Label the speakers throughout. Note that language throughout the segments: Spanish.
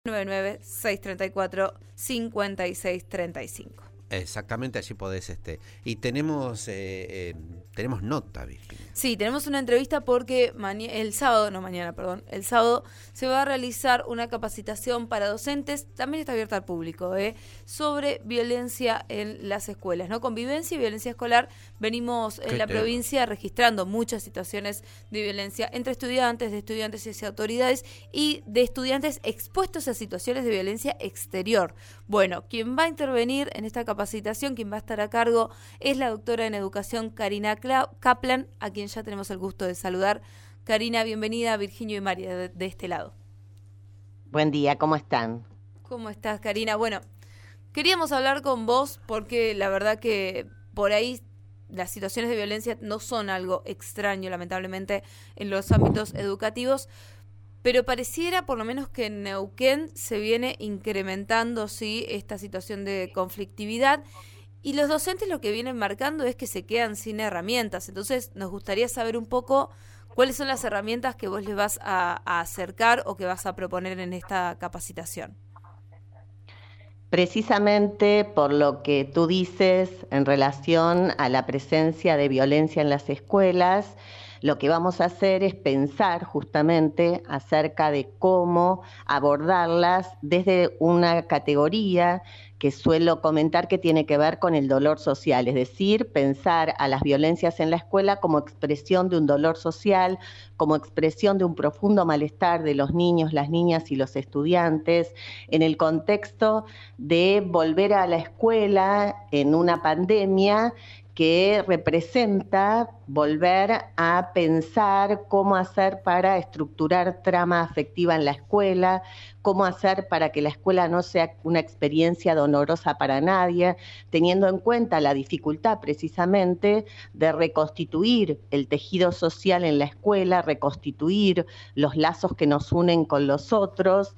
Speaker 1: 99-634-5635.
Speaker 2: Exactamente, allí podés y tenemos nota, Virginia.
Speaker 1: Sí, tenemos una entrevista porque el sábado se va a realizar una capacitación para docentes, también está abierta al público, sobre violencia en las escuelas, ¿no? Convivencia y violencia escolar. Venimos en la provincia registrando muchas situaciones de violencia entre estudiantes, de estudiantes hacia autoridades y de estudiantes expuestos a situaciones de violencia exterior. Bueno, quien va a intervenir en esta capacitación, quien va a estar a cargo, es la doctora en educación Karina Kaplan, a quien ya tenemos el gusto de saludar. Karina, bienvenida a Virginio y María de este lado.
Speaker 3: Buen día, ¿cómo están?
Speaker 1: ¿Cómo estás, Karina? Bueno, queríamos hablar con vos porque la verdad que por ahí las situaciones de violencia no son algo extraño, lamentablemente, en los ámbitos educativos, pero pareciera por lo menos que en Neuquén se viene incrementando, sí, esta situación de conflictividad, y los docentes lo que vienen marcando es que se quedan sin herramientas. Entonces nos gustaría saber un poco cuáles son las herramientas que vos les vas a acercar o que vas a proponer en esta capacitación.
Speaker 3: Precisamente por lo que tú dices en relación a la presencia de violencia en las escuelas, lo que vamos a hacer es pensar justamente acerca de cómo abordarlas desde una categoría que suelo comentar que tiene que ver con el dolor social, es decir, pensar a las violencias en la escuela como expresión de un dolor social, como expresión de un profundo malestar de los niños, las niñas y los estudiantes, en el contexto de volver a la escuela en una pandemia que representa volver a pensar cómo hacer para estructurar trama afectiva en la escuela, cómo hacer para que la escuela no sea una experiencia dolorosa para nadie, teniendo en cuenta la dificultad precisamente de reconstituir el tejido social en la escuela, reconstituir los lazos que nos unen con los otros.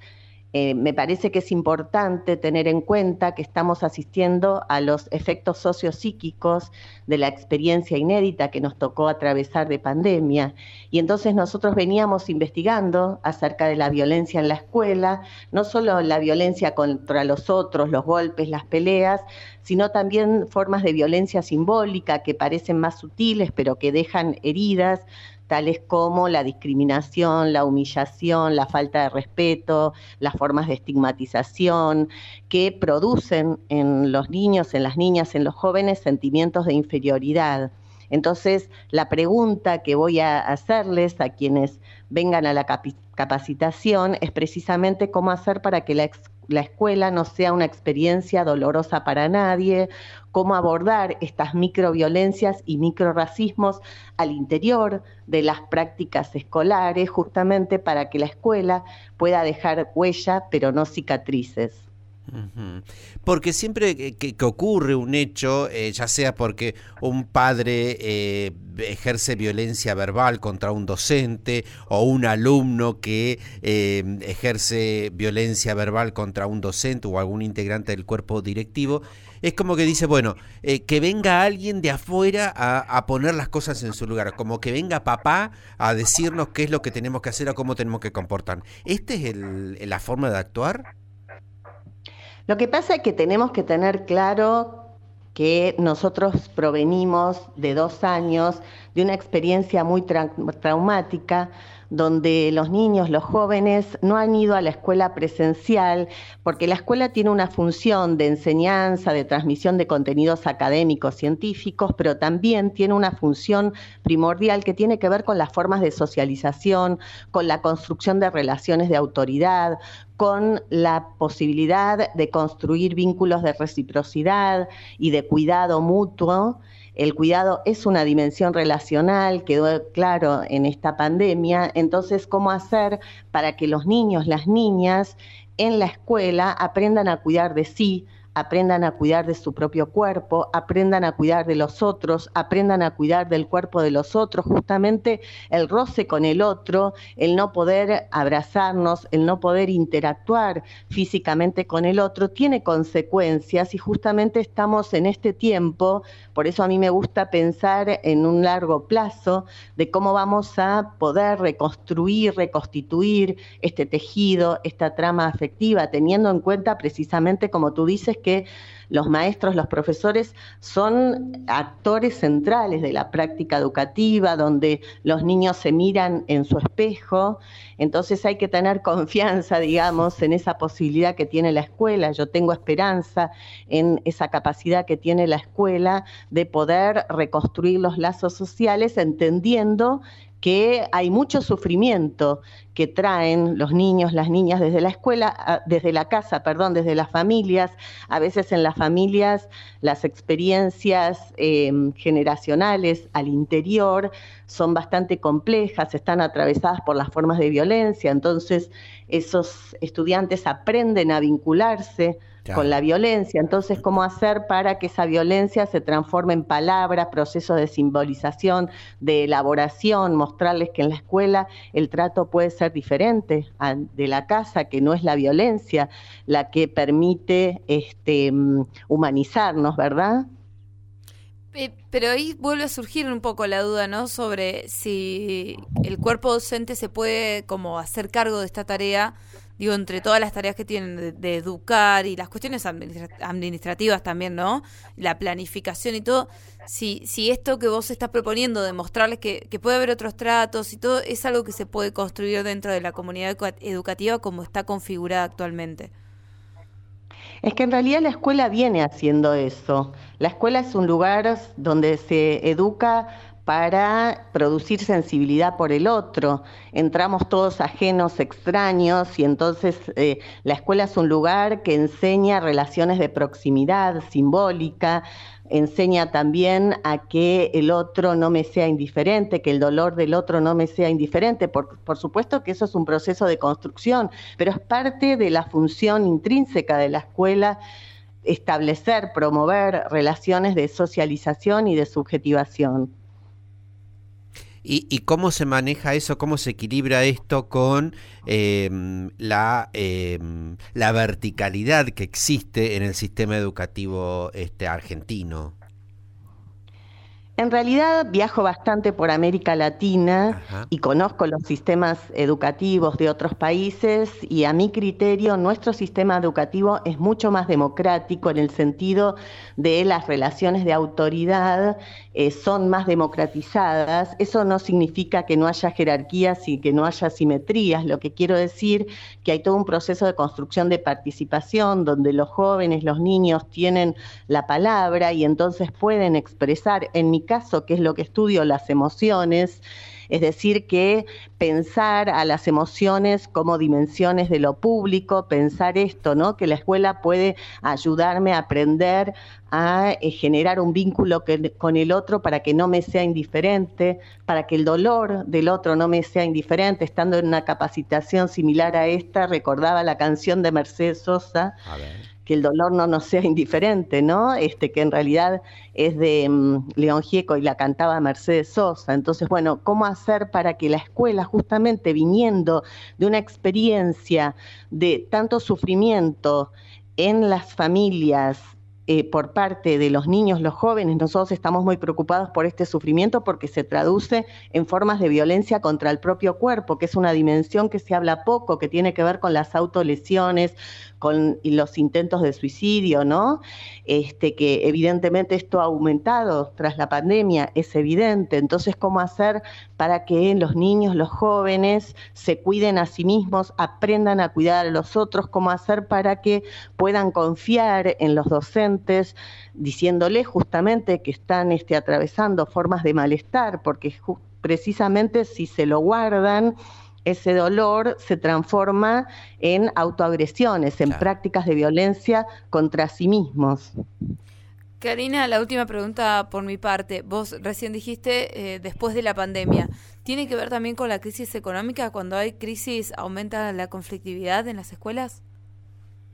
Speaker 3: Me parece que es importante tener en cuenta que estamos asistiendo a los efectos sociopsíquicos de la experiencia inédita que nos tocó atravesar de pandemia. Y entonces nosotros veníamos investigando acerca de la violencia en la escuela, no solo la violencia contra los otros, los golpes, las peleas, sino también formas de violencia simbólica que parecen más sutiles, pero que dejan heridas, tales como la discriminación, la humillación, la falta de respeto, las formas de estigmatización, que producen en los niños, en las niñas, en los jóvenes sentimientos de inferioridad. Entonces, la pregunta que voy a hacerles a quienes vengan a la capacitación es precisamente cómo hacer para que la escuela no sea una experiencia dolorosa para nadie, cómo abordar estas microviolencias y microracismos al interior de las prácticas escolares, justamente para que la escuela pueda dejar huella, pero no cicatrices.
Speaker 2: Porque siempre que ocurre un hecho, ya sea porque un padre ejerce violencia verbal contra un docente o un alumno que ejerce violencia verbal contra un docente o algún integrante del cuerpo directivo, es como que dice, bueno, que venga alguien de afuera a poner las cosas en su lugar, como que venga papá a decirnos qué es lo que tenemos que hacer o cómo tenemos que comportar. ¿Esta es la forma de actuar?
Speaker 3: Lo que pasa es que tenemos que tener claro que nosotros provenimos de 2 años de una experiencia muy traumática, donde los niños, los jóvenes no han ido a la escuela presencial, porque la escuela tiene una función de enseñanza, de transmisión de contenidos académicos, científicos, pero también tiene una función primordial que tiene que ver con las formas de socialización, con la construcción de relaciones de autoridad, con la posibilidad de construir vínculos de reciprocidad y de cuidado mutuo. El cuidado es una dimensión relacional, quedó claro en esta pandemia. Entonces, ¿cómo hacer para que los niños, las niñas en la escuela aprendan a cuidar de sí, aprendan a cuidar de su propio cuerpo, aprendan a cuidar de los otros, aprendan a cuidar del cuerpo de los otros. Justamente el roce con el otro, el no poder abrazarnos, el no poder interactuar físicamente con el otro, tiene consecuencias, y justamente estamos en este tiempo. Por eso a mí me gusta pensar en un largo plazo de cómo vamos a poder reconstruir, reconstituir este tejido, esta trama afectiva, teniendo en cuenta precisamente, como tú dices, que los maestros, los profesores son actores centrales de la práctica educativa, donde los niños se miran en su espejo. Entonces hay que tener confianza, digamos, en esa posibilidad que tiene la escuela. Yo tengo esperanza en esa capacidad que tiene la escuela de poder reconstruir los lazos sociales, entendiendo que hay mucho sufrimiento que traen los niños, las niñas desde la escuela, desde la casa, perdón, desde las familias. A veces en las familias las experiencias generacionales al interior son bastante complejas, están atravesadas por las formas de violencia. Entonces esos estudiantes aprenden a vincularse con la violencia. Entonces, ¿cómo hacer para que esa violencia se transforme en palabras, procesos de simbolización, de elaboración, mostrarles que en la escuela el trato puede ser diferente de la casa, que no es la violencia la que permite humanizarnos, ¿verdad?
Speaker 1: Pero ahí vuelve a surgir un poco la duda, ¿no? Sobre si el cuerpo docente se puede como hacer cargo de esta tarea, digo, entre todas las tareas que tienen de educar y las cuestiones administrativas también, ¿no? La planificación y todo. Si esto que vos estás proponiendo de mostrarles que puede haber otros tratos y todo, es algo que se puede construir dentro de la comunidad educativa como está configurada actualmente.
Speaker 3: Es que en realidad la escuela viene haciendo eso. La escuela es un lugar donde se educa para producir sensibilidad por el otro. Entramos todos ajenos, extraños, y entonces la escuela es un lugar que enseña relaciones de proximidad simbólica, enseña también a que el otro no me sea indiferente, que el dolor del otro no me sea indiferente. Por supuesto que eso es un proceso de construcción, pero es parte de la función intrínseca de la escuela establecer, promover relaciones de socialización y de subjetivación.
Speaker 2: ¿Y cómo se maneja eso, cómo se equilibra esto con la verticalidad que existe en el sistema educativo argentino?
Speaker 3: En realidad viajo bastante por América Latina.
Speaker 2: Ajá.
Speaker 3: Y conozco los sistemas educativos de otros países, y a mi criterio nuestro sistema educativo es mucho más democrático en el sentido de las relaciones de autoridad son más democratizadas. Eso no significa que no haya jerarquías y que no haya simetrías. Lo que quiero decir que hay todo un proceso de construcción de participación donde los jóvenes, los niños tienen la palabra y entonces pueden expresar, en mi caso, que es lo que estudio, las emociones. Es decir, que pensar a las emociones como dimensiones de lo público, pensar esto, ¿no? Que la escuela puede ayudarme a aprender a generar un vínculo con el otro para que no me sea indiferente, para que el dolor del otro no me sea indiferente. Estando en una capacitación similar a esta, recordaba la canción de Mercedes Sosa, que el dolor no nos sea indiferente, ¿no? Que en realidad es de León Gieco y la cantaba Mercedes Sosa. Entonces, bueno, ¿cómo hacer para que la escuela, justamente viniendo de una experiencia de tanto sufrimiento en las familias, por parte de los niños, los jóvenes, nosotros estamos muy preocupados por este sufrimiento porque se traduce en formas de violencia contra el propio cuerpo, que es una dimensión que se habla poco, que tiene que ver con las autolesiones, con los intentos de suicidio, ¿no? Que evidentemente esto ha aumentado tras la pandemia, es evidente. Entonces, ¿cómo hacer para que los niños, los jóvenes se cuiden a sí mismos, aprendan a cuidar a los otros? ¿Cómo hacer para que puedan confiar en los docentes, diciéndoles justamente que están atravesando formas de malestar? Porque precisamente si se lo guardan, ese dolor se transforma en autoagresiones, en prácticas de violencia contra sí mismos.
Speaker 1: Karina, la última pregunta por mi parte. Vos recién dijiste, después de la pandemia, ¿tiene que ver también con la crisis económica? Cuando hay crisis, ¿aumenta la conflictividad en las escuelas?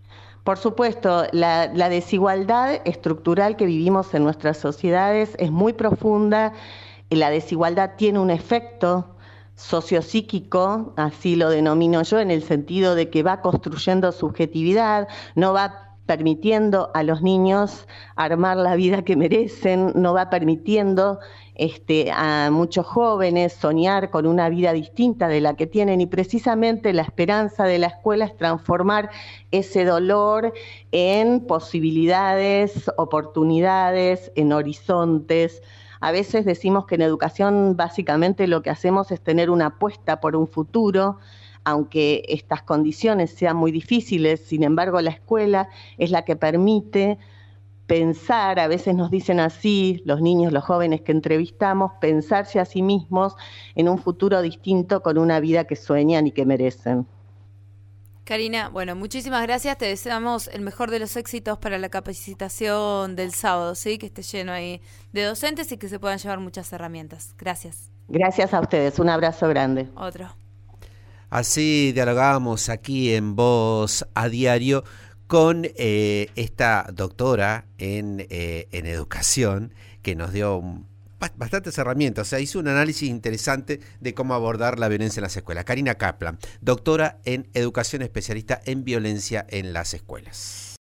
Speaker 3: Por supuesto, la desigualdad estructural que vivimos en nuestras sociedades es muy profunda. La desigualdad tiene un efecto sociopsíquico, así lo denomino yo, en el sentido de que va construyendo subjetividad, no va permitiendo a los niños armar la vida que merecen, no va permitiendo a muchos jóvenes soñar con una vida distinta de la que tienen, y precisamente la esperanza de la escuela es transformar ese dolor en posibilidades, oportunidades, en horizontes. A veces decimos que en educación básicamente lo que hacemos es tener una apuesta por un futuro, aunque estas condiciones sean muy difíciles. Sin embargo, la escuela es la que permite pensar, a veces nos dicen así los niños, los jóvenes que entrevistamos, pensarse a sí mismos en un futuro distinto con una vida que sueñan y que merecen.
Speaker 1: Karina, bueno, muchísimas gracias. Te deseamos el mejor de los éxitos para la capacitación del sábado, ¿sí? Que esté lleno ahí de docentes y que se puedan llevar muchas herramientas. Gracias.
Speaker 3: Gracias a ustedes. Un abrazo grande.
Speaker 1: Otro.
Speaker 2: Así dialogamos aquí en Voz a Diario con esta doctora en educación que nos dio bastantes herramientas. O sea, hizo un análisis interesante de cómo abordar la violencia en las escuelas. Karina Kaplan, doctora en educación, especialista en violencia en las escuelas.